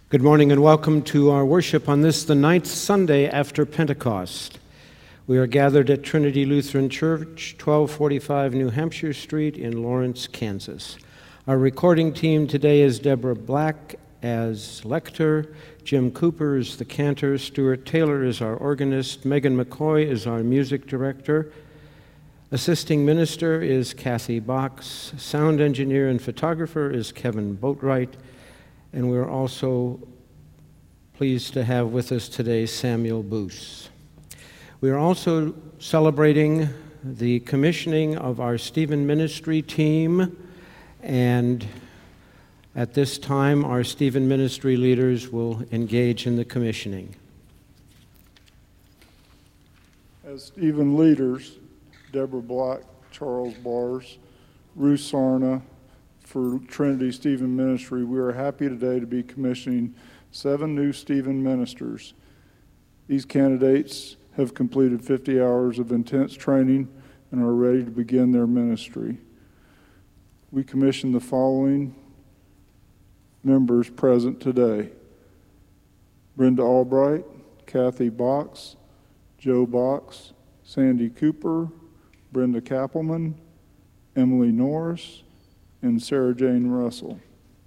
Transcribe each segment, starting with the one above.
Good morning and welcome to our worship on this, the 9th Sunday after Pentecost. We are gathered at Trinity Lutheran Church, 1245 New Hampshire Street in Lawrence, Kansas. Our recording team today is Deborah Black as lector, Jim Cooper is the cantor, Stuart Taylor is our organist, Megan McCoy is our music director, assisting minister is Kathy Box, sound engineer and photographer is Kevin Boatwright, and we're also pleased to have with us today Samuel Boos. We are also celebrating the commissioning of our Stephen Ministry team, and at this time our Stephen Ministry leaders will engage in the commissioning. As Stephen leaders, Deborah Black, Charles Bars, Ruth Sarna, for Trinity Stephen Ministry, we are happy today to be commissioning 7 new Stephen ministers. These candidates have completed 50 hours of intense training and are ready to begin their ministry. We commission the following members present today: Brenda Albright, Kathy Box, Joe Box, Sandy Cooper, Brenda Kappelman, Emily Norris, and Sarah Jane Russell.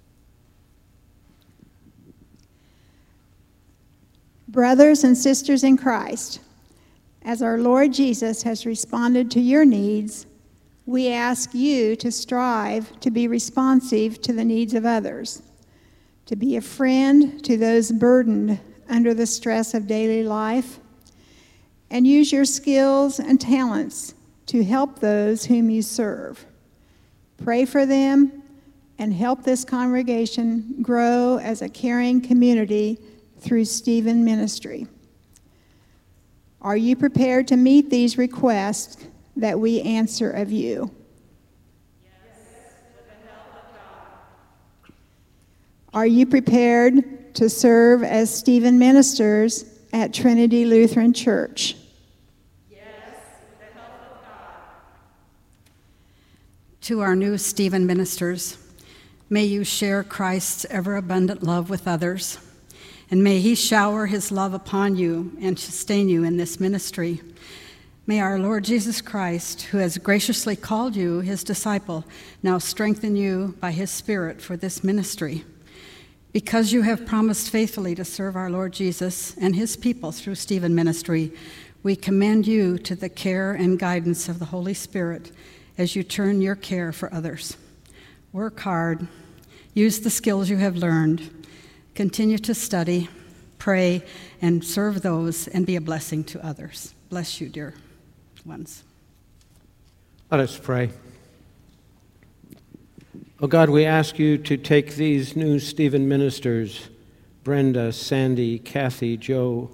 Brothers and sisters in Christ, as our Lord Jesus has responded to your needs, we ask you to strive to be responsive to the needs of others, to be a friend to those burdened under the stress of daily life, and use your skills and talents to help those whom you serve. Pray for them and help this congregation grow as a caring community through Stephen Ministry. Are you prepared to meet these requests that we answer of you? Yes, with the help of God. Are you prepared to serve as Stephen ministers at Trinity Lutheran Church? To our new Stephen ministers, may you share Christ's ever-abundant love with others, and may he shower his love upon you and sustain you in this ministry. May our Lord Jesus Christ, who has graciously called you his disciple, now strengthen you by his Spirit for this ministry. Because you have promised faithfully to serve our Lord Jesus and his people through Stephen Ministry, we commend you to the care and guidance of the Holy Spirit as you turn your care for others. Work hard, use the skills you have learned, continue to study, pray, and serve those, and be a blessing to others. Bless you, dear ones. Let us pray. Oh God, we ask you to take these new Stephen ministers, Brenda, Sandy, Kathy, Joe,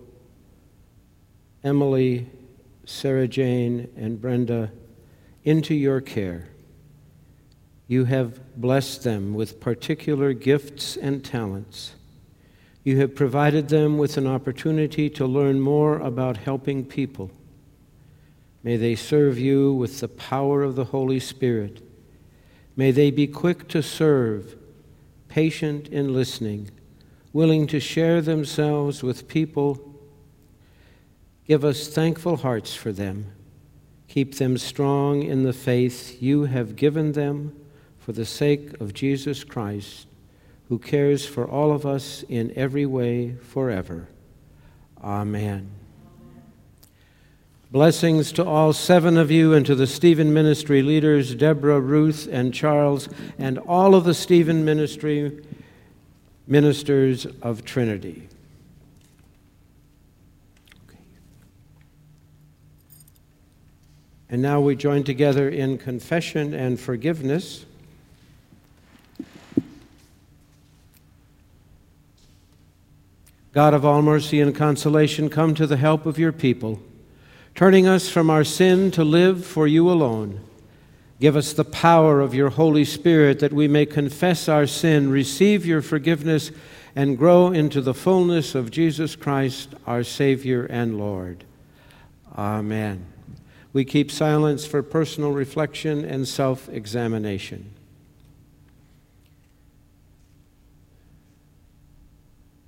Emily, Sarah Jane, and Brenda, into your care. You have blessed them with particular gifts and talents. You have provided them with an opportunity to learn more about helping people. May they serve you with the power of the Holy Spirit. May they be quick to serve, patient in listening, willing to share themselves with people. Give us thankful hearts for them. Keep them strong in the faith you have given them for the sake of Jesus Christ, who cares for all of us in every way forever. Amen. Blessings to all 7 of you and to the Stephen Ministry leaders, Deborah, Ruth, and Charles, and all of the Stephen Ministry ministers of Trinity. And now we join together in confession and forgiveness. God of all mercy and consolation, come to the help of your people, turning us from our sin to live for you alone. Give us the power of your Holy Spirit that we may confess our sin, receive your forgiveness, and grow into the fullness of Jesus Christ, our Savior and Lord. Amen. We keep silence for personal reflection and self-examination.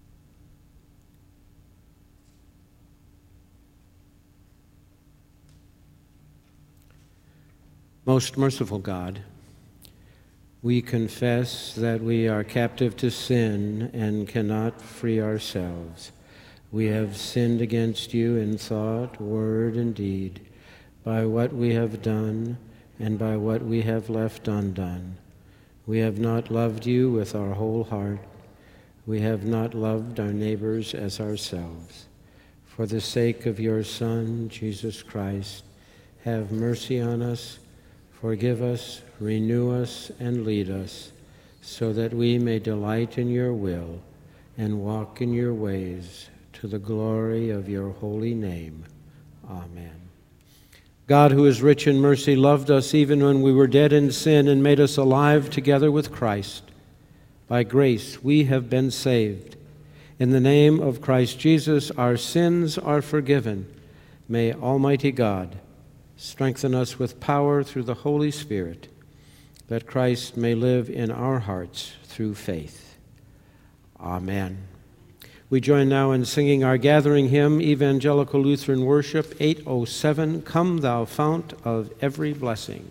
Most merciful God, we confess that we are captive to sin and cannot free ourselves. We have sinned against you in thought, word, and deed, by what we have done and by what we have left undone. We have not loved you with our whole heart. We have not loved our neighbors as ourselves. For the sake of your Son, Jesus Christ, have mercy on us, forgive us, renew us, and lead us, so that we may delight in your will and walk in your ways, to the glory of your holy name. Amen. God, who is rich in mercy, loved us even when we were dead in sin and made us alive together with Christ. By grace we have been saved. In the name of Christ Jesus, our sins are forgiven. May Almighty God strengthen us with power through the Holy Spirit, that Christ may live in our hearts through faith. Amen. We join now in singing our gathering hymn, Evangelical Lutheran Worship 807, Come Thou Fount of Every Blessing.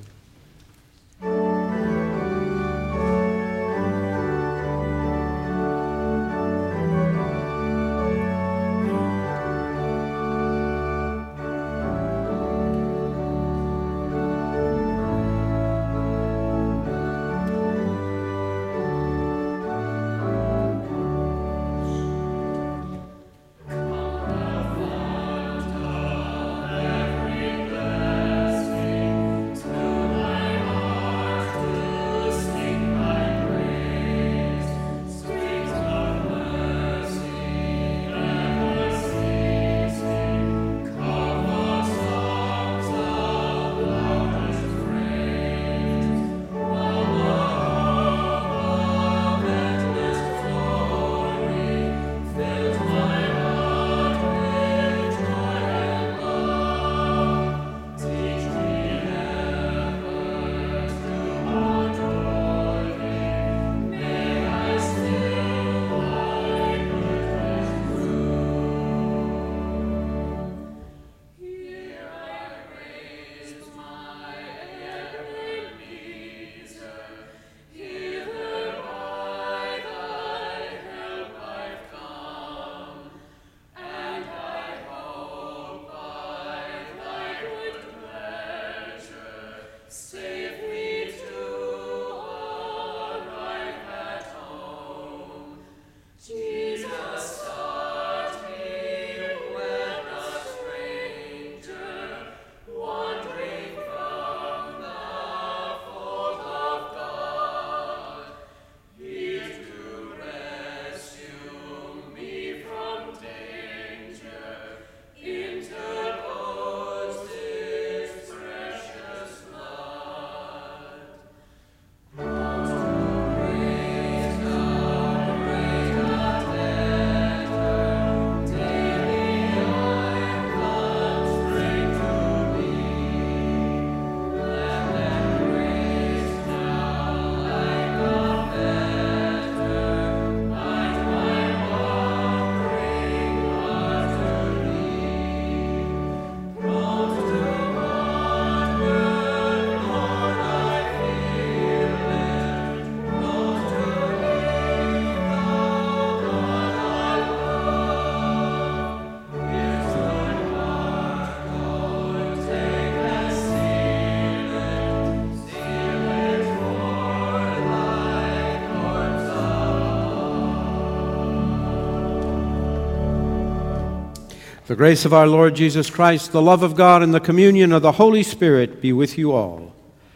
The grace of our Lord Jesus Christ, the love of God, and the communion of the Holy Spirit be with you all,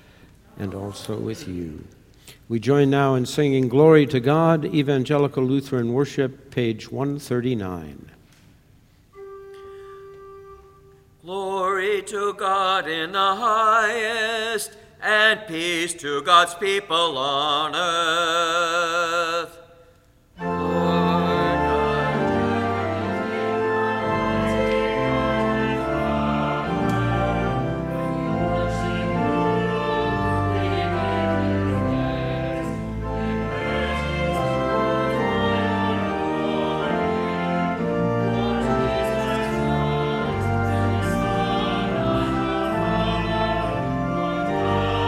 and also with you. We join now in singing Glory to God, Evangelical Lutheran Worship, page 139. Glory to God in the highest, and peace to God's people on earth. Amen.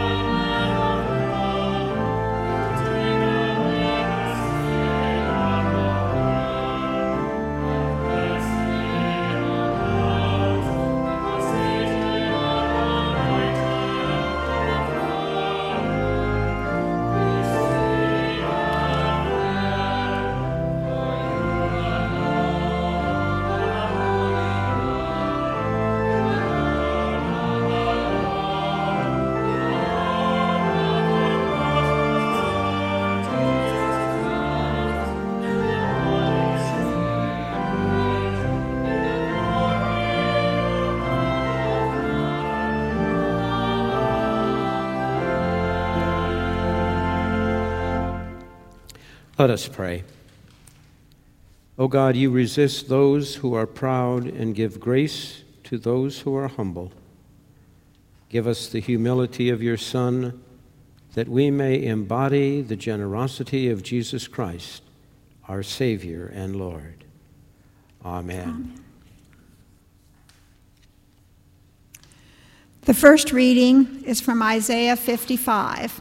Let us pray. O God, you resist those who are proud and give grace to those who are humble. Give us the humility of your Son, that we may embody the generosity of Jesus Christ, our Savior and Lord. Amen. Amen. The first reading is from Isaiah 55.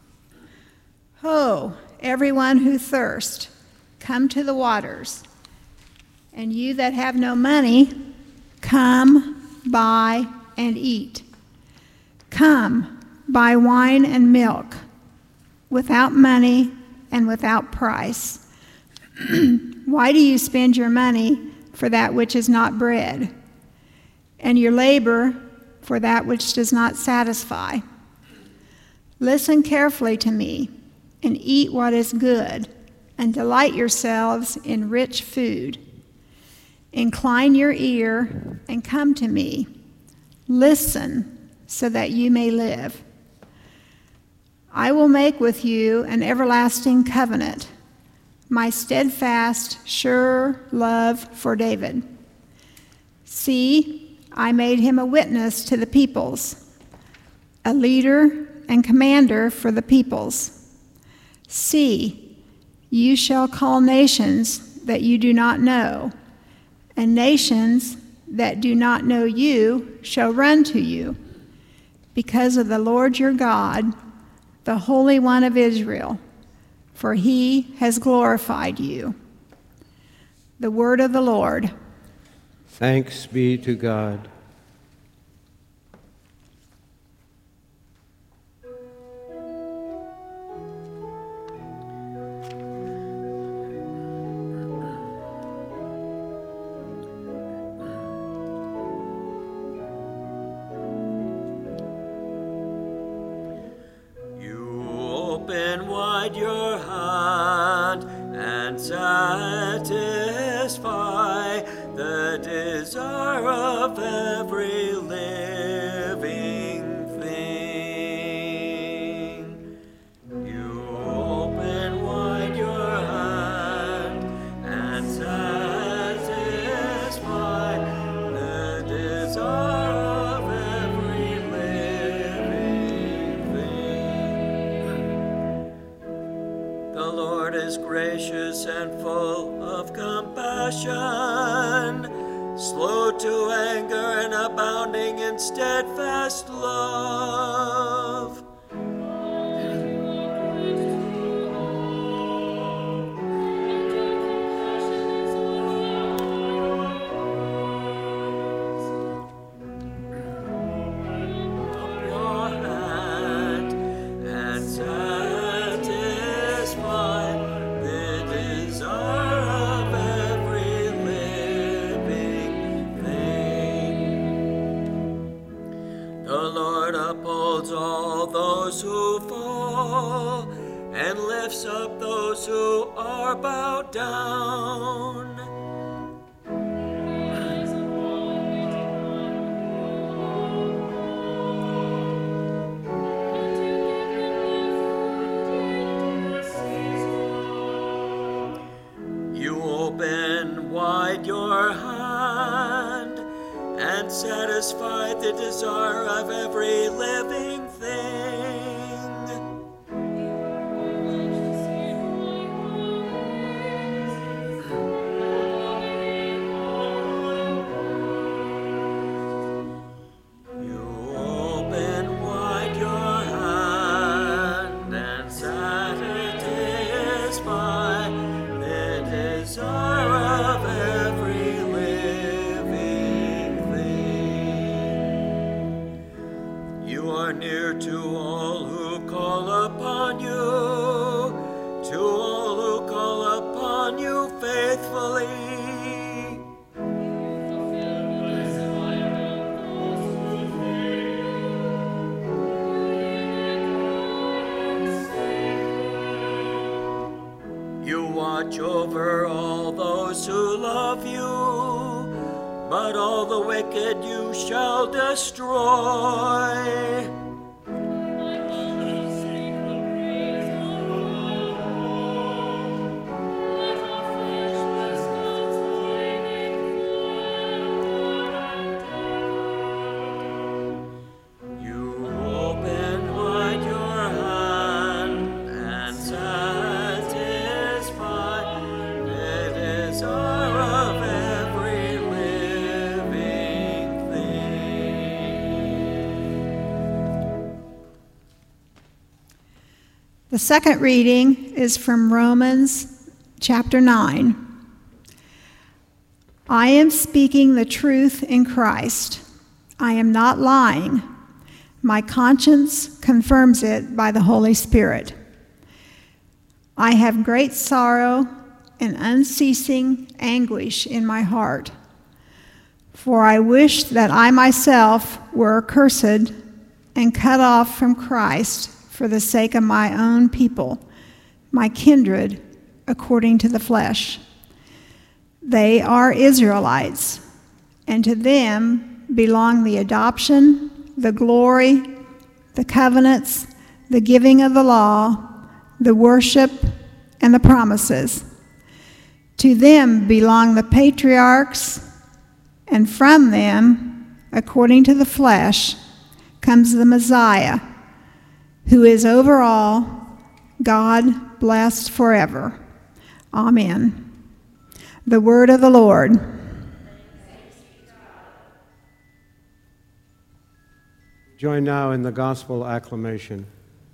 Ho, everyone who thirsts, come to the waters. And you that have no money, come, buy, and eat. Come, buy wine and milk, without money and without price. Why do you spend your money for that which is not bread, and your labor for that which does not satisfy? Listen carefully to me, and eat what is good, and delight yourselves in rich food. Incline your ear and come to me. Listen, so that you may live. I will make with you an everlasting covenant, my steadfast, sure love for David. See, I made him a witness to the peoples, a leader and commander for the peoples. See, you shall call nations that you do not know, and nations that do not know you shall run to you, because of the Lord your God, the Holy One of Israel, for he has glorified you. The word of the Lord. Thanks be to God. Open wide your hand and satisfy the desire of every living thing. You open wide your hand and satisfy the desire of every living thing. The Lord is gracious and full of compassion, slow to anger and abounding in steadfast love. Your hand and satisfy the desire of every living thing. The Lord upholds all those who fall and lifts up those who are bowed down. You open wide your hand and satisfy the desire of every living thing. You open wide your hand and satisfy the desire of every living thing. You are near to all who call upon you, to all who call upon you faithfully. You watch over all those who love you, but all the wicked you shall destroy. The second reading is from Romans chapter 9. I am speaking the truth in Christ. I am not lying. My conscience confirms it by the Holy Spirit. I have great sorrow and unceasing anguish in my heart, for I wish that I myself were accursed and cut off from Christ for the sake of my own people, my kindred, according to the flesh. They are Israelites, and to them belong the adoption, the glory, the covenants, the giving of the law, the worship, and the promises. To them belong the patriarchs, and from them, according to the flesh, comes the Messiah, who is over all, God blessed forever. Amen. The word of the Lord. Join now in the gospel acclamation.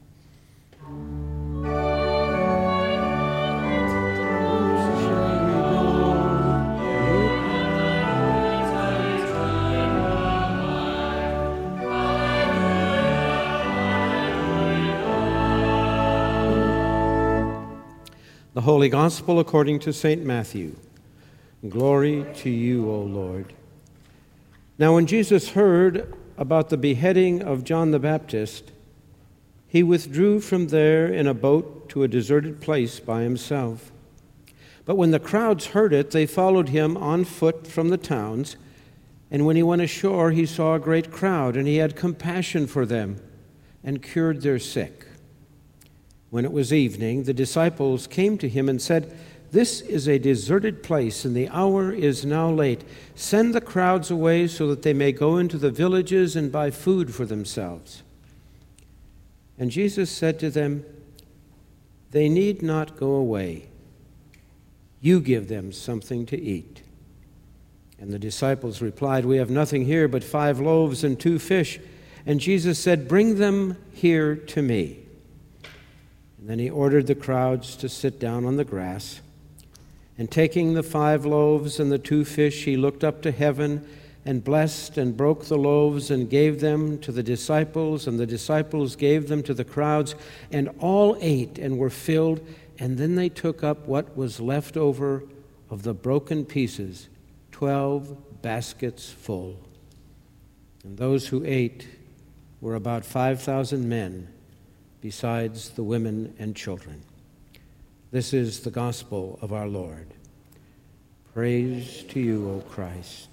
The Holy Gospel according to St. Matthew. Glory to you, O Lord. Now when Jesus heard about the beheading of John the Baptist, he withdrew from there in a boat to a deserted place by himself. But when the crowds heard it, they followed him on foot from the towns. And when he went ashore, he saw a great crowd, and he had compassion for them and cured their sick. When it was evening, the disciples came to him and said, "This is a deserted place, and the hour is now late. Send the crowds away so that they may go into the villages and buy food for themselves." And Jesus said to them, "They need not go away. You give them something to eat." And the disciples replied, "We have nothing here but 5 loaves and 2 fish." And Jesus said, "Bring them here to me." And then he ordered the crowds to sit down on the grass. And taking the 5 loaves and the 2 fish, he looked up to heaven and blessed and broke the loaves and gave them to the disciples, and the disciples gave them to the crowds, and all ate and were filled. And then they took up what was left over of the broken pieces, 12 baskets full. And those who ate were about 5,000 men, besides the women and children. This is the gospel of our Lord. Praise to you, O Christ.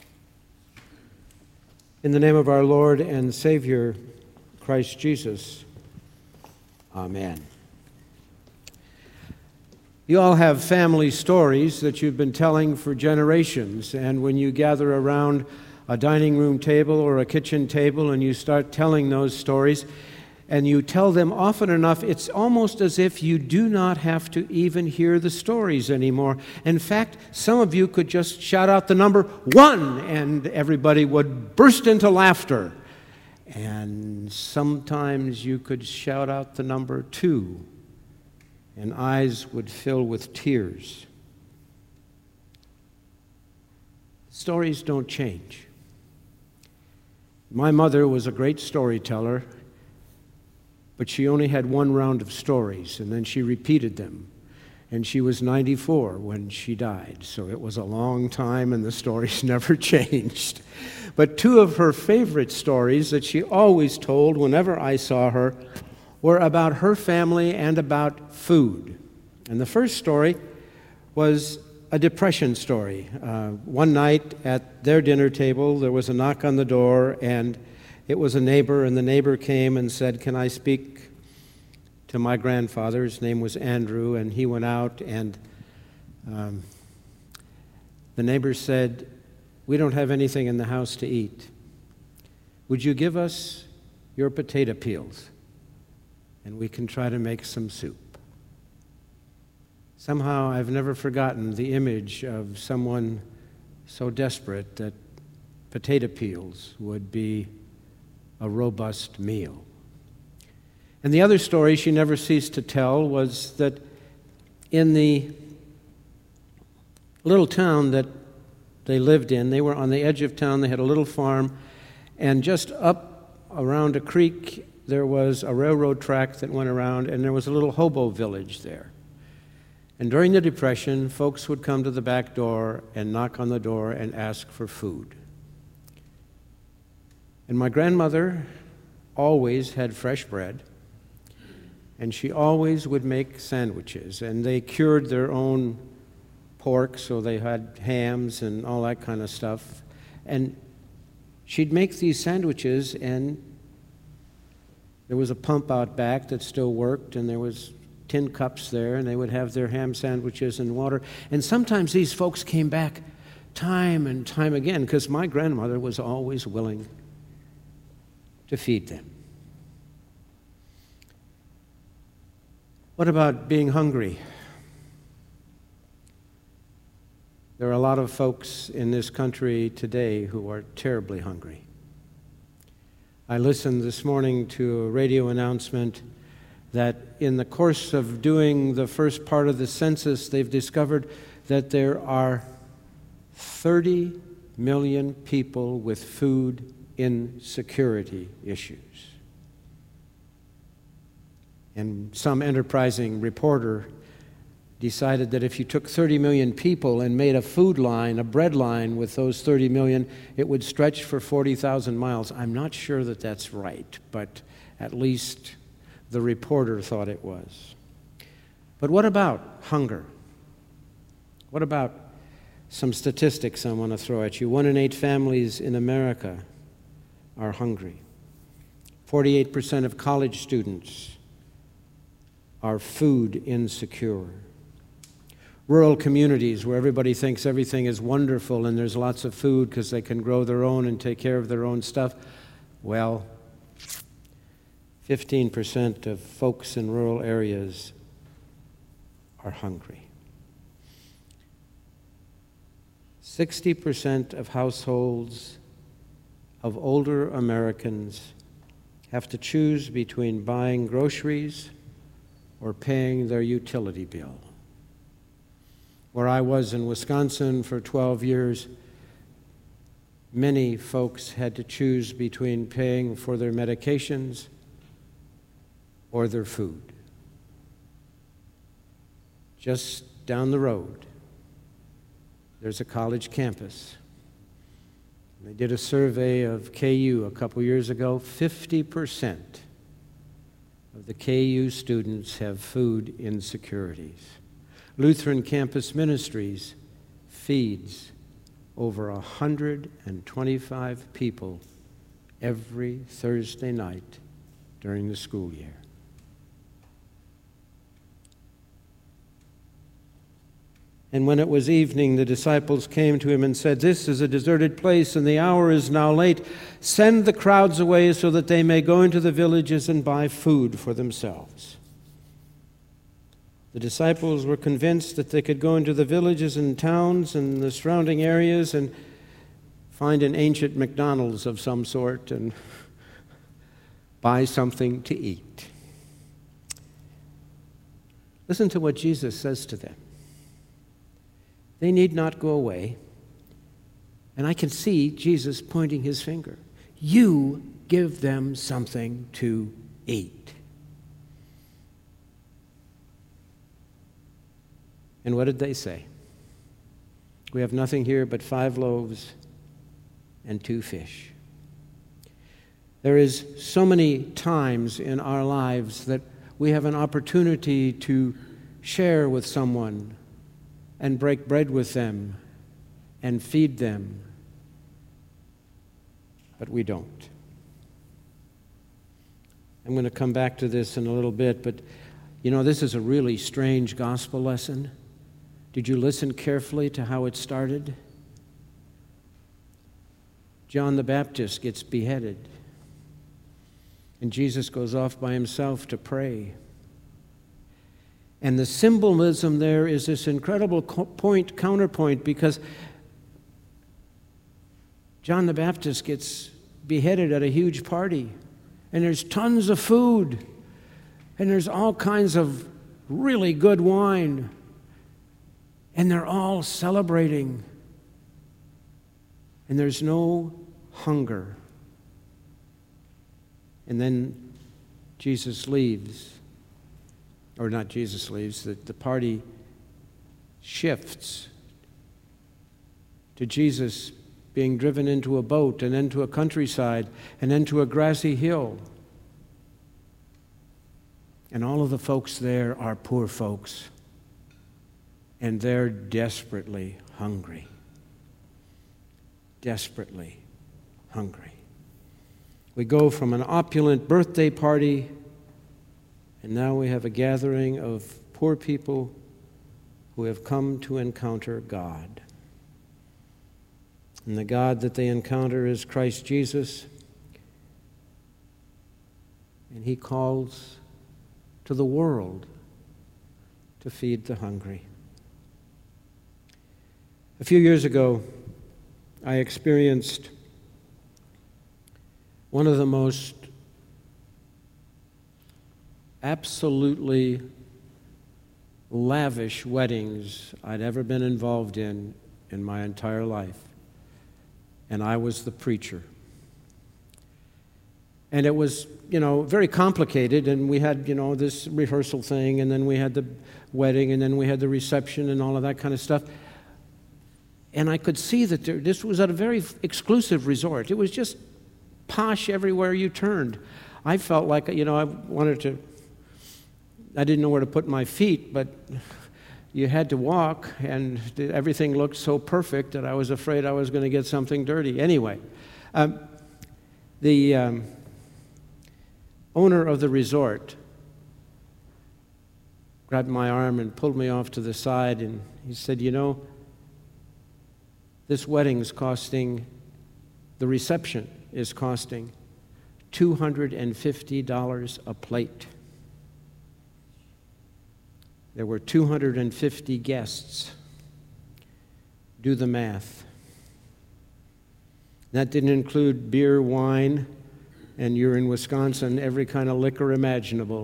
In the name of our Lord and Savior, Christ Jesus, amen. You all have family stories that you've been telling for generations, and when you gather around a dining room table or a kitchen table and you start telling those stories, and you tell them often enough, it's almost as if you do not have to even hear the stories anymore. In fact, some of you could just shout out the number 1, and everybody would burst into laughter. And sometimes you could shout out the number 2, and eyes would fill with tears. Stories don't change. My mother was a great storyteller, but she only had 1 round of stories, and then she repeated them. And she was 94 when she died, so it was a long time, and the stories never changed. But 2 of her favorite stories that she always told whenever I saw her were about her family and about food. And the first story was a depression story. One night at their dinner table, there was a knock on the door, and it was a neighbor, and the neighbor came and said, "Can I speak to my grandfather?" His name was Andrew, and he went out, and the neighbor said, "We don't have anything in the house to eat. Would you give us your potato peels, and we can try to make some soup?" Somehow I've never forgotten the image of someone so desperate that potato peels would be a robust meal. And the other story she never ceased to tell was that in the little town that they lived in, they were on the edge of town, they had a little farm, and just up around a creek there was a railroad track that went around, and there was a little hobo village there. And during the Depression, folks would come to the back door and knock on the door and ask for food. And my grandmother always had fresh bread, and she always would make sandwiches, and they cured their own pork, so they had hams and all that kind of stuff. And she'd make these sandwiches, and there was a pump out back that still worked, and there was tin cups there, and they would have their ham sandwiches and water. And sometimes these folks came back time and time again, because my grandmother was always willing to feed them. What about being hungry? There are a lot of folks in this country today who are terribly hungry. I listened this morning to a radio announcement that in the course of doing the first part of the census, they've discovered that there are 30 million people with food insecurity issues. And some enterprising reporter decided that if you took 30 million people and made a food line, a bread line with those 30 million, it would stretch for 40,000 miles. I'm not sure that that's right, but at least the reporter thought it was. But what about hunger? What about some statistics I want to throw at you? 1 in 8 families in America are hungry. 48% of college students are food insecure. Rural communities where everybody thinks everything is wonderful and there's lots of food because they can grow their own and take care of their own stuff, well, 15% of folks in rural areas are hungry. 60% of households of older Americans have to choose between buying groceries or paying their utility bill. Where I was in Wisconsin for 12 years, many folks had to choose between paying for their medications or their food. Just down the road, there's a college campus. They did a survey of KU a couple years ago. 50% of the KU students have food insecurities. Lutheran Campus Ministries feeds over 125 people every Thursday night during the school year. And when it was evening, the disciples came to him and said, "This is a deserted place, and the hour is now late. Send the crowds away so that they may go into the villages and buy food for themselves." The disciples were convinced that they could go into the villages and towns and the surrounding areas and find an ancient McDonald's of some sort and buy something to eat. Listen to what Jesus says to them. They need not go away. And I can see Jesus pointing his finger. You give them something to eat. And what did they say? We have nothing here but 5 loaves and 2 fish. There is so many times in our lives that we have an opportunity to share with someone and break bread with them and feed them, but we don't. I'm going to come back to this in a little bit, but you know, this is a really strange gospel lesson. Did you listen carefully to how it started? John the Baptist gets beheaded, and Jesus goes off by himself to pray. And the symbolism there is this incredible counterpoint, because John the Baptist gets beheaded at a huge party, and there's tons of food. and there's all kinds of really good wine, and they're all celebrating, and there's no hunger. And then Jesus leaves, or not Jesus leaves, the party shifts to Jesus being driven into a boat and then to a countryside and then to a grassy hill. And all of the folks there are poor folks, and they're desperately hungry. Desperately hungry. We go from an opulent birthday party, and now we have a gathering of poor people who have come to encounter God. And the God that they encounter is Christ Jesus, and he calls to the world to feed the hungry. A few years ago, I experienced one of the most absolutely lavish weddings I'd ever been involved in my entire life. And I was the preacher. And it was, very complicated, and we had, this rehearsal thing, and then we had the wedding, and then we had the reception and all of that kind of stuff. And I could see that this was at a very exclusive resort. It was just posh everywhere you turned. I felt like, I didn't know where to put my feet, but you had to walk, and everything looked so perfect that I was afraid I was going to get something dirty. Anyway, the owner of the resort grabbed my arm and pulled me off to the side, and he said, this wedding's costing, the reception is costing $250 a plate. There were 250 guests. Do the math. That didn't include beer, wine, and you're in Wisconsin, every kind of liquor imaginable.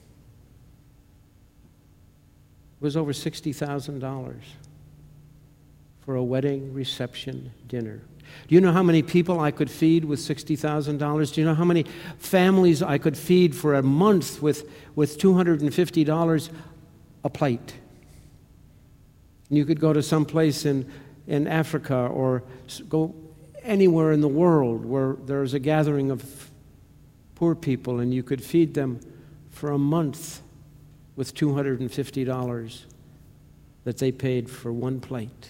It was over $60,000 for a wedding reception dinner. Do you know how many people I could feed with $60,000? Do you know how many families I could feed for a month with $250 a plate? And you could go to some place in Africa or go anywhere in the world where there's a gathering of poor people, and you could feed them for a month with $250 that they paid for one plate.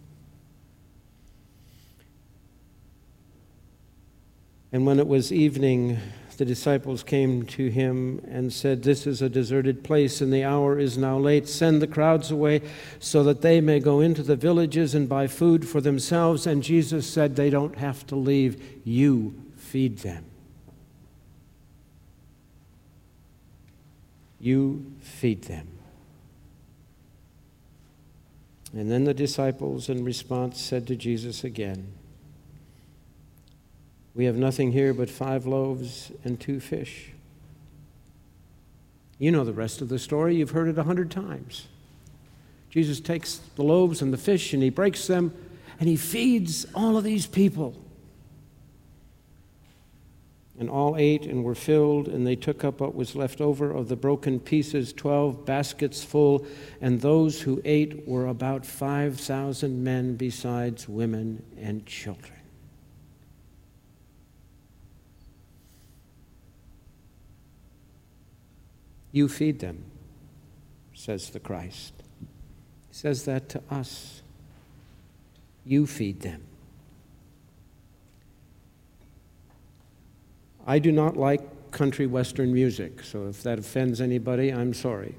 And when it was evening, the disciples came to him and said, "This is a deserted place, and the hour is now late. Send the crowds away so that they may go into the villages and buy food for themselves." And Jesus said, "They don't have to leave. You feed them." You feed them. And then the disciples, in response, said to Jesus again, "We have nothing here but 5 loaves and 2 fish." You know the rest of the story. You've heard it 100 times. Jesus takes the loaves and the fish and he breaks them and he feeds all of these people. And all ate and were filled, and they took up what was left over of the broken pieces, 12 baskets full, and those who ate were about 5,000 men, besides women and children. You feed them, says the Christ. He says that to us. You feed them. I do not like country western music, so if that offends anybody, I'm sorry.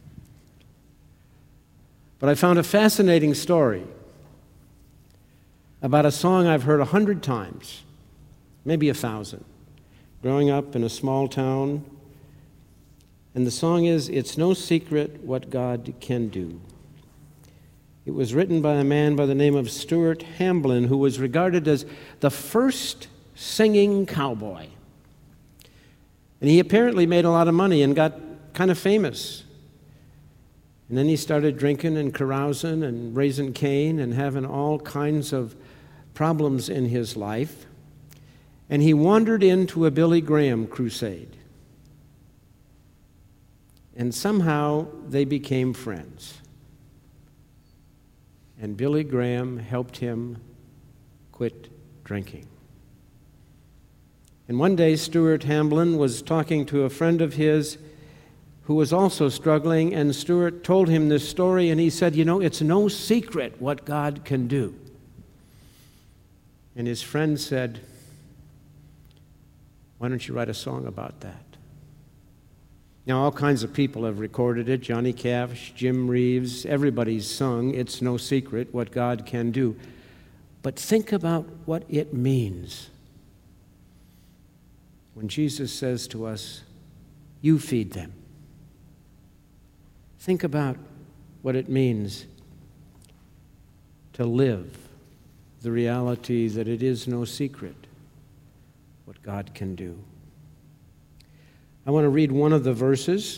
But I found a fascinating story about a song I've heard 100 times, maybe 1,000, growing up in a small town. And the song is, "It's No Secret What God Can Do." It was written by a man by the name of Stuart Hamblin, who was regarded as the first singing cowboy. And he apparently made a lot of money and got kind of famous. And then he started drinking and carousing and raising Cain and having all kinds of problems in his life. And he wandered into a Billy Graham crusade. And somehow they became friends. And Billy Graham helped him quit drinking. And one day, Stuart Hamblin was talking to a friend of his who was also struggling, and Stuart told him this story, and he said, "You know, it's no secret what God can do." And his friend said, "Why don't you write a song about that?" Now, all kinds of people have recorded it. Johnny Cash, Jim Reeves, everybody's sung "It's No Secret What God Can Do." But think about what it means when Jesus says to us, "You feed them." Think about what it means to live the reality that it is no secret what God can do. I want to read one of the verses.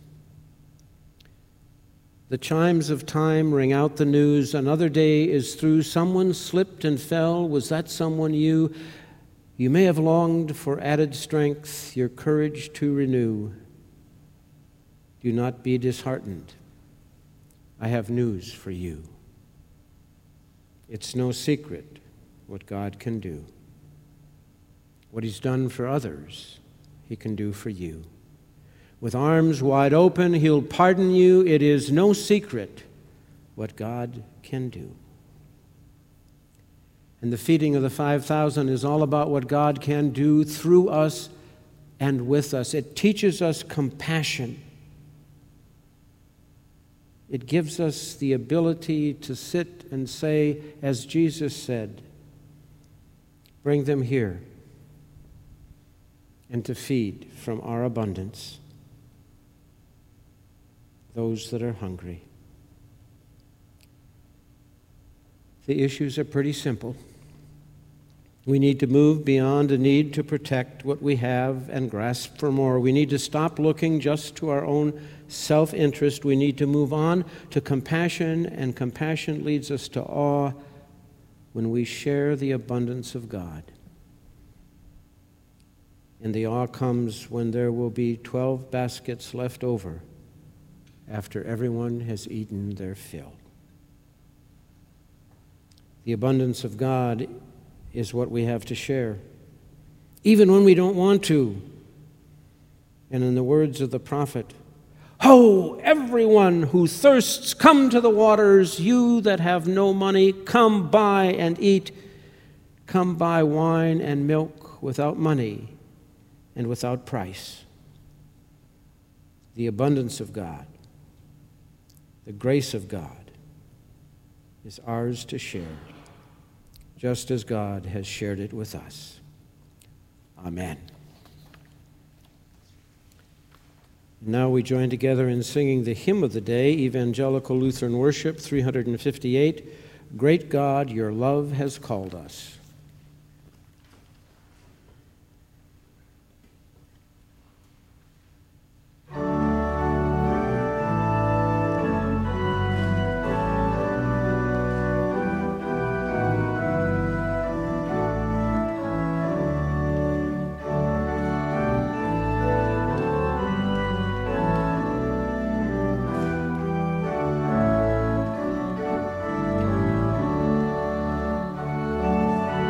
The chimes of time ring out the news. Another day is through. Someone slipped and fell. Was that someone you? You may have longed for added strength, your courage to renew. Do not be disheartened. I have news for you. It's no secret what God can do. What He's done for others, He can do for you. With arms wide open, He'll pardon you. It is no secret what God can do. And the feeding of the 5,000 is all about what God can do through us and with us. It teaches us compassion. It gives us the ability to sit and say, as Jesus said, "Bring them here," and to feed from our abundance those that are hungry. The issues are pretty simple. We need to move beyond a need to protect what we have and grasp for more. We need to stop looking just to our own self-interest. We need to move on to compassion, and compassion leads us to awe when we share the abundance of God. And the awe comes when there will be 12 baskets left over after everyone has eaten their fill. The abundance of God is what we have to share, even when we don't want to. And in the words of the prophet, "Ho, everyone who thirsts, come to the waters. You that have no money, come buy and eat. Come buy wine and milk without money and without price." The abundance of God, the grace of God, is ours to share, just as God has shared it with us. Amen. Now we join together in singing the hymn of the day, Evangelical Lutheran Worship 358, "Great God, Your Love Has Called Us." Thank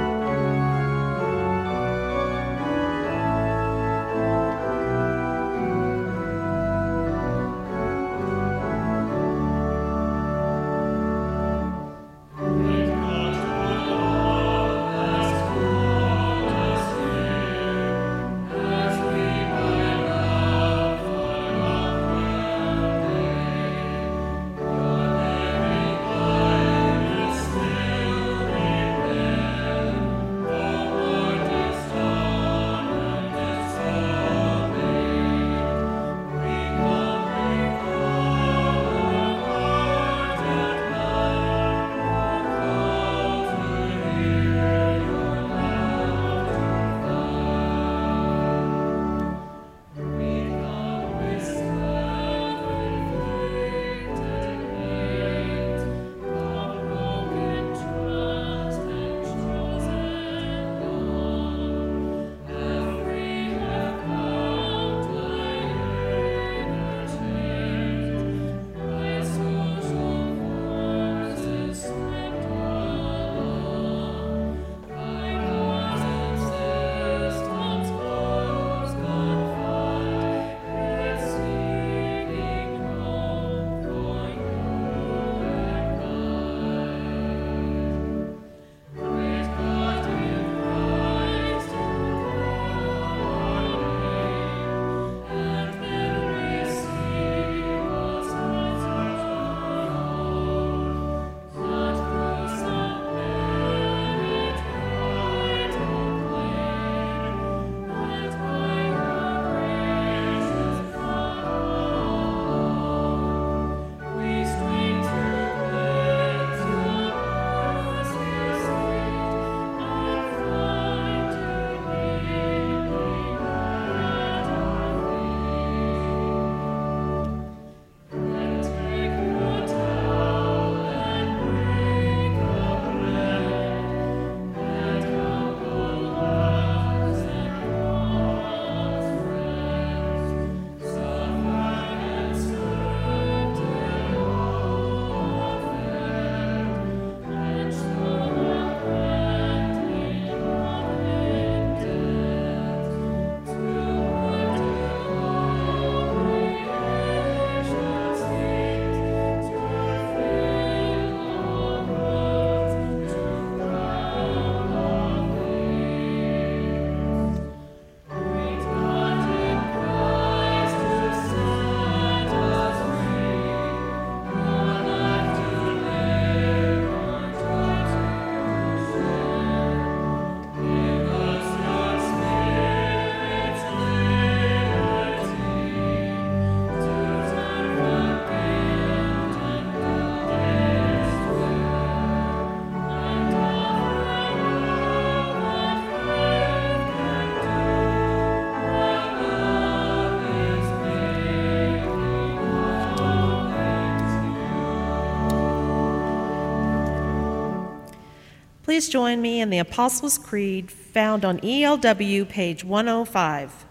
Please join me in the Apostles' Creed found on ELW page 105.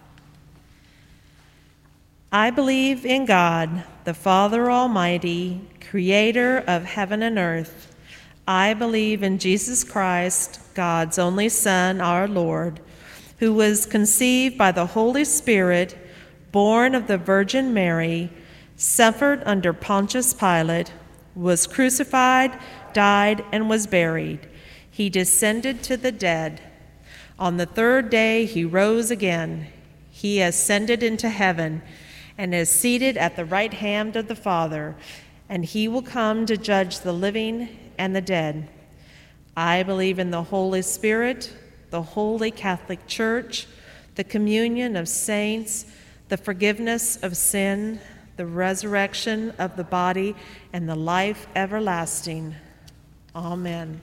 I believe in God, the Father Almighty, creator of heaven and earth. I believe in Jesus Christ, God's only Son, our Lord, who was conceived by the Holy Spirit, born of the Virgin Mary, suffered under Pontius Pilate, was crucified, died, and was buried. He descended to the dead. On the third day he rose again. He ascended into heaven and is seated at the right hand of the Father, and he will come to judge the living and the dead. I believe in the Holy Spirit, the Holy Catholic Church, the communion of saints, the forgiveness of sin, the resurrection of the body, and the life everlasting. Amen.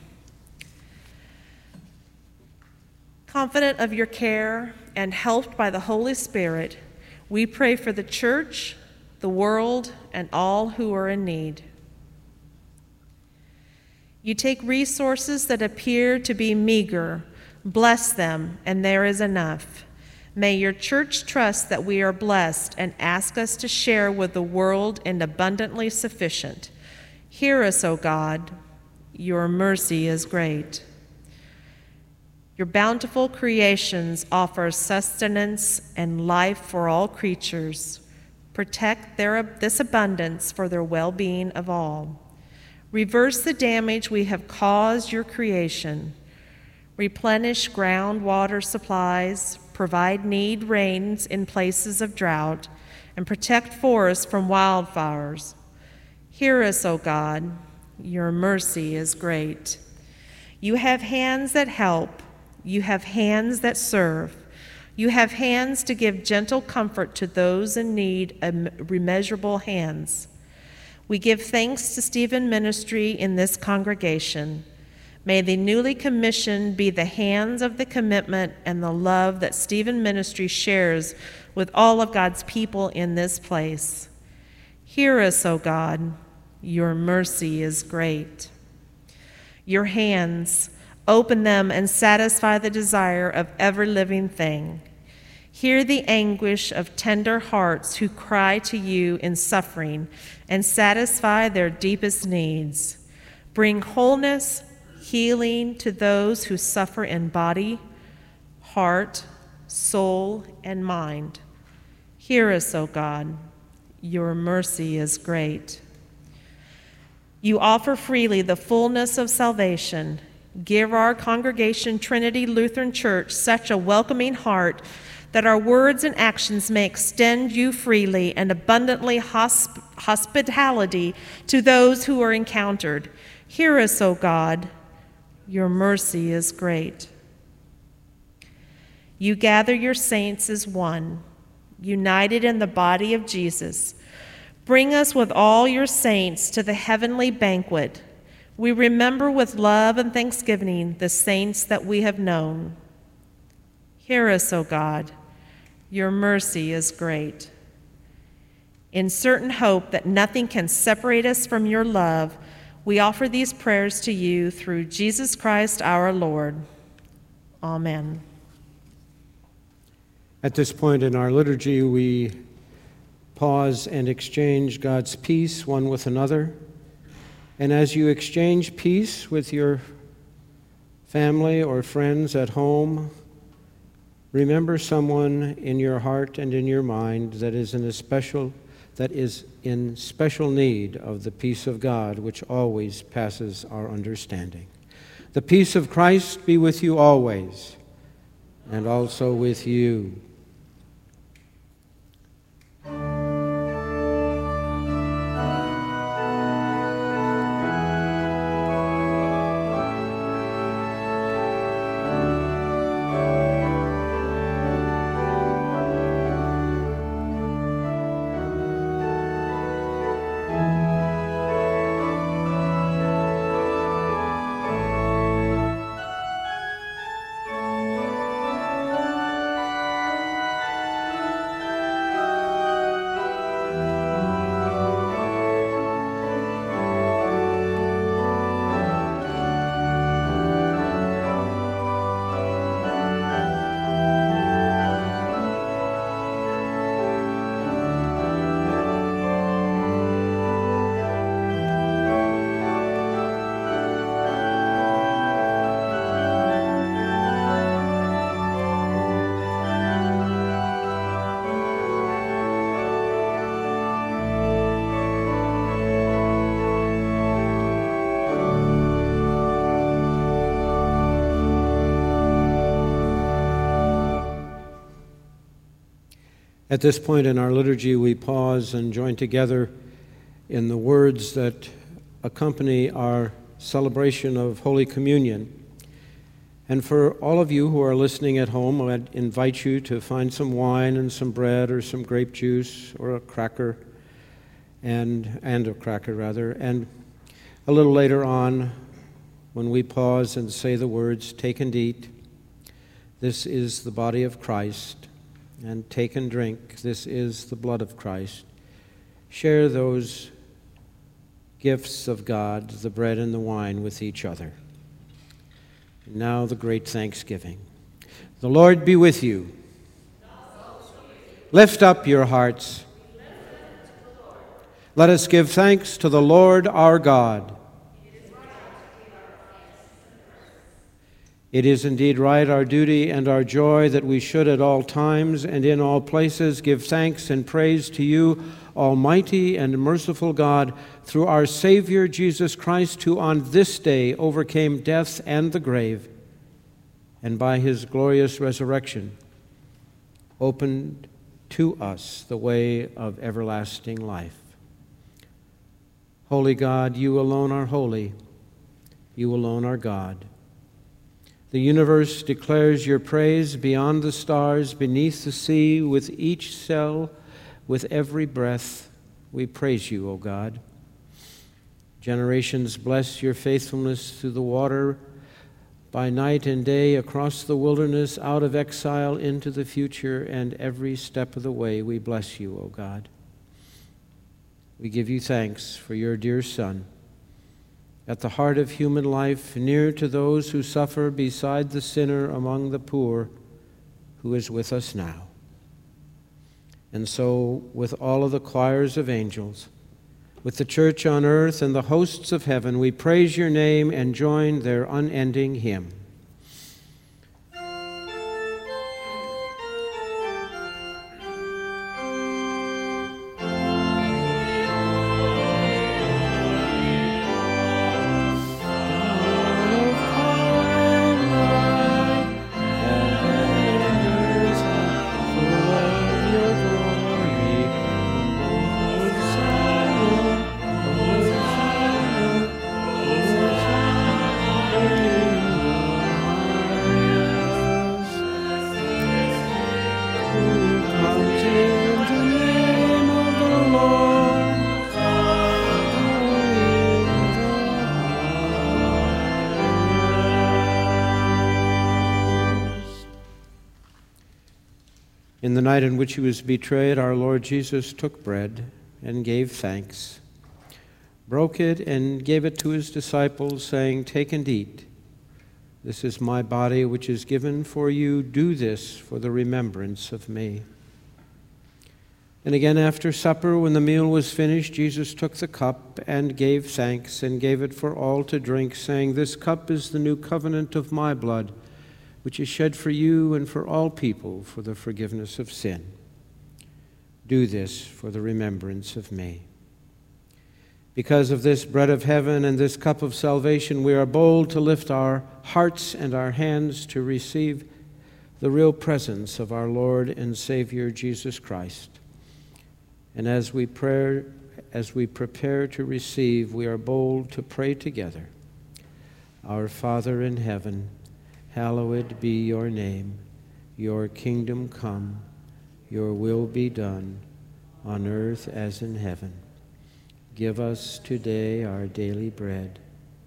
Confident of your care and helped by the Holy Spirit, we pray for the church, the world, and all who are in need. You take resources that appear to be meager, bless them, and there is enough. May your church trust that we are blessed and ask us to share with the world in abundantly sufficient. Hear us, O God. Your mercy is great. Your bountiful creations offer sustenance and life for all creatures. Protect this abundance for their well-being of all. Reverse the damage we have caused your creation. Replenish groundwater supplies, provide need rains in places of drought, and protect forests from wildfires. Hear us, O God. Your mercy is great. You have hands that help. You have hands that serve. You have hands to give gentle comfort to those in need, immeasurable hands. We give thanks to Stephen Ministry in this congregation. May the newly commissioned be the hands of the commitment and the love that Stephen Ministry shares with all of God's people in this place. Hear us, O God. Your mercy is great. Your hands, open them and satisfy the desire of every living thing. Hear the anguish of tender hearts who cry to you in suffering and satisfy their deepest needs. Bring wholeness, healing to those who suffer in body, heart, soul, and mind. Hear us, O God. Your mercy is great. You offer freely the fullness of salvation. Give our congregation, Trinity Lutheran Church, such a welcoming heart that our words and actions may extend you freely and abundantly hospitality to those who are encountered. Hear us, O God. Your mercy is great. You gather your saints as one, united in the body of Jesus. Bring us with all your saints to the heavenly banquet. We remember with love and thanksgiving the saints that we have known. Hear us, O God. Your mercy is great. In certain hope that nothing can separate us from your love, we offer these prayers to you through Jesus Christ our Lord. Amen. At this point in our liturgy, we pause and exchange God's peace one with another. And as you exchange peace with your family or friends at home, remember someone in your heart and in your mind that is in special need of the peace of God, which always passes our understanding. The peace of Christ be with you always, and also with you. At this point in our liturgy, we pause and join together in the words that accompany our celebration of Holy Communion. And for all of you who are listening at home, I'd invite you to find some wine and some bread or some grape juice or a cracker, and a little later on, when we pause and say the words, "Take and eat, this is the body of Christ," and "Take and drink, this is the blood of Christ," share those gifts of God, the bread and the wine, with each other. Now the great thanksgiving. The Lord be with you. Lift up your hearts. Let us give thanks to the Lord our God. It is indeed right, our duty and our joy, that we should at all times and in all places give thanks and praise to you, Almighty and merciful God, through our Savior Jesus Christ, who on this day overcame death and the grave, and by his glorious resurrection opened to us the way of everlasting life. Holy God, you alone are holy. You alone are God. The universe declares your praise beyond the stars, beneath the sea, with each cell, with every breath. We praise you, O God. Generations bless your faithfulness through the water, by night and day, across the wilderness, out of exile into the future, and every step of the way we bless you, O God. We give you thanks for your dear Son, at the heart of human life, near to those who suffer, beside the sinner among the poor, who is with us now. And so, with all of the choirs of angels, with the church on earth and the hosts of heaven, we praise your name and join their unending hymn. In the night in which he was betrayed, our Lord Jesus took bread and gave thanks, broke it and gave it to his disciples, saying, "Take and eat. This is my body, which is given for you. Do this for the remembrance of me." And again after supper, when the meal was finished, Jesus took the cup and gave thanks and gave it for all to drink, saying, "This cup is the new covenant of my blood, which is shed for you and for all people for the forgiveness of sin. Do this for the remembrance of me." Because of this bread of heaven and this cup of salvation, we are bold to lift our hearts and our hands to receive the real presence of our Lord and Savior Jesus Christ. And as we prepare to receive, we are bold to pray together. Our Father in heaven, hallowed be your name. Your kingdom come, your will be done, on earth as in heaven. Give us today our daily bread.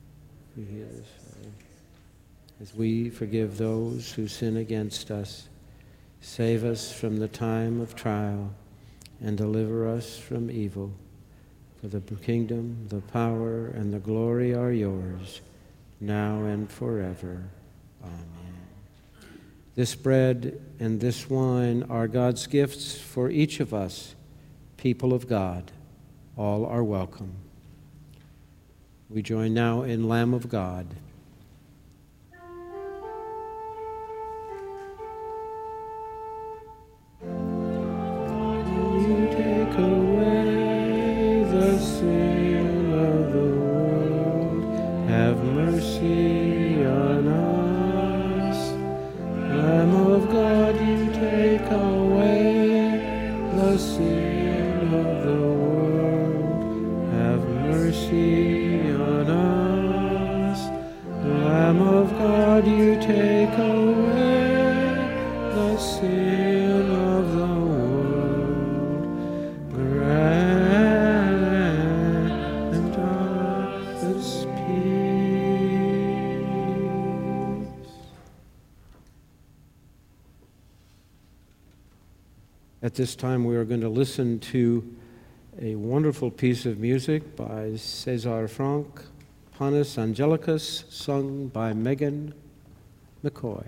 As we forgive those who sin against us, save us from the time of trial, and deliver us from evil. For the kingdom, the power, and the glory are yours, now and forever. Amen. This bread and this wine are God's gifts for each of us, people of God. All are welcome. We join now in Lamb of God. You take away the sin of the world. Have mercy on us. Lamb of God, you take away the sin of the world, have mercy on us. Lamb of God, you take away the sin of the world. Grant us peace. At this time, we are going to listen to a wonderful piece of music by César Franck, Panis Angelicus, sung by Megan McCoy.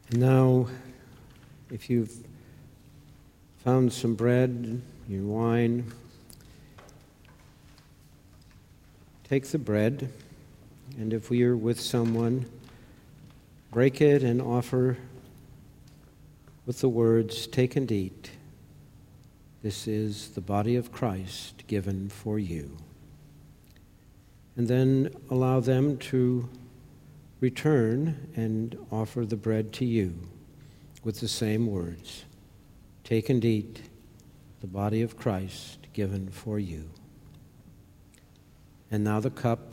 And now, if you've found some bread, your wine, take the bread, and if we are with someone, break it and offer with the words, "Take and eat. This is the body of Christ given for you." And then allow them to return and offer the bread to you with the same words, "Take and eat, the body of Christ given for you." And now the cup.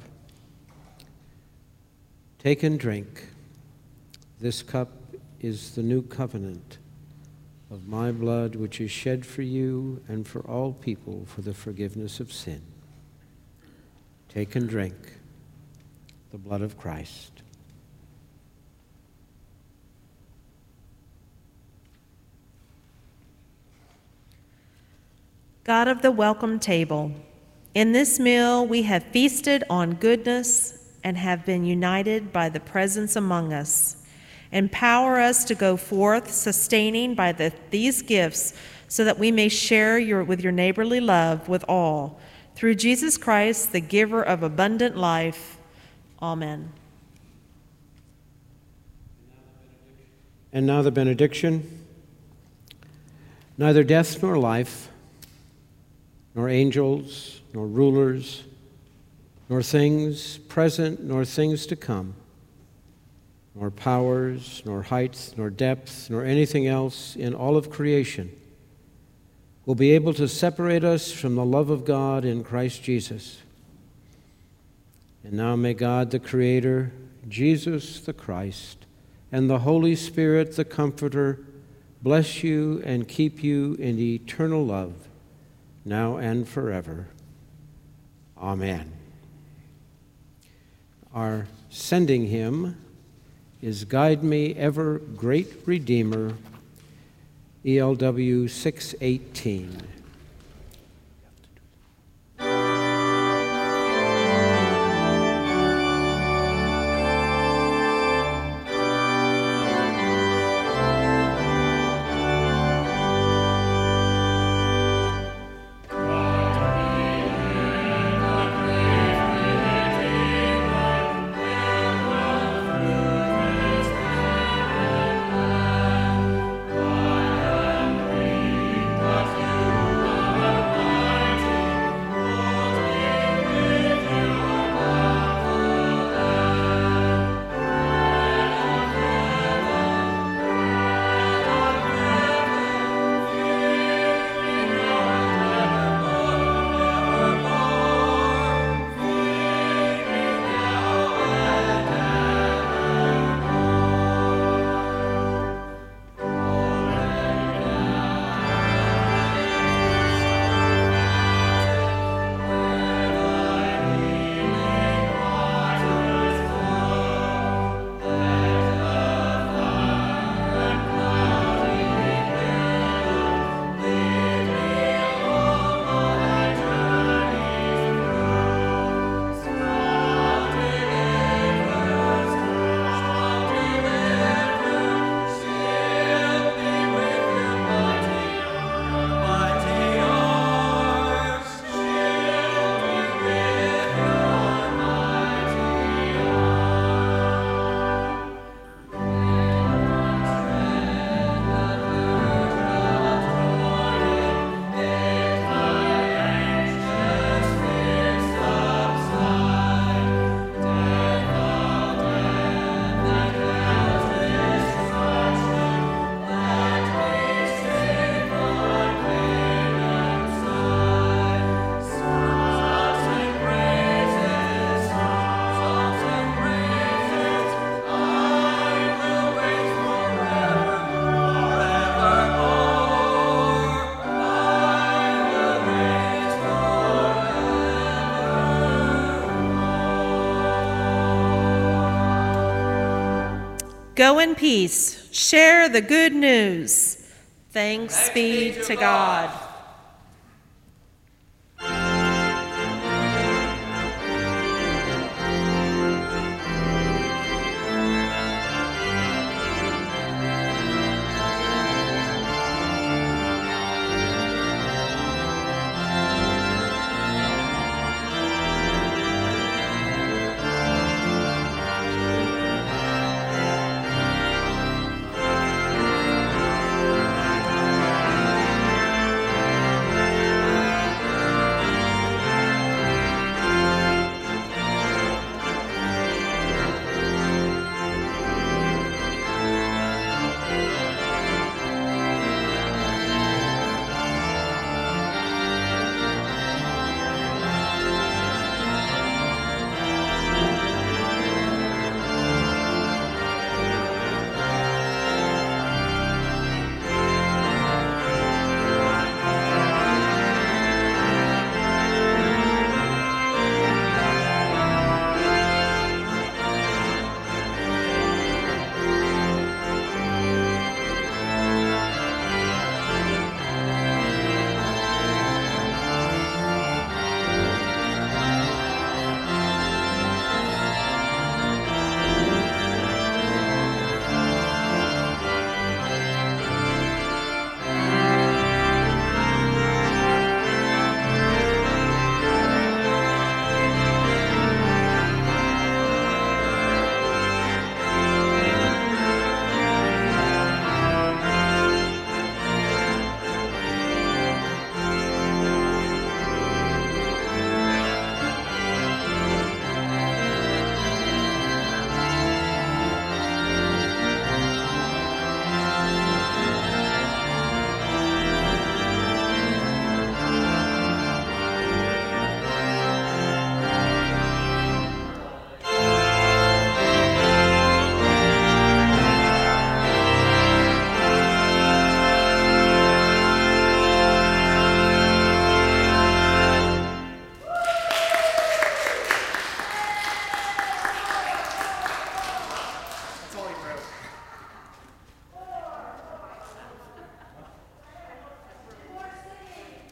Take and drink. This cup is the new covenant of my blood, which is shed for you and for all people for the forgiveness of sin. Take and drink the blood of Christ. God of the welcome table, in this meal we have feasted on goodness and have been united by the presence among us. Empower us to go forth, sustaining by these gifts, so that we may share with your neighborly love with all. Through Jesus Christ, the giver of abundant life. Amen. And now the benediction. Neither death nor life, nor angels, nor rulers, nor things present, nor things to come, nor powers, nor heights, nor depths, nor anything else in all of creation will be able to separate us from the love of God in Christ Jesus. And now may God the Creator, Jesus the Christ, and the Holy Spirit the Comforter bless you and keep you in eternal love, now and forever. Amen. Our sending hymn is "Guide Me Ever, Great Redeemer," ELW 618. Go in peace. Share the good news. Thanks be to God.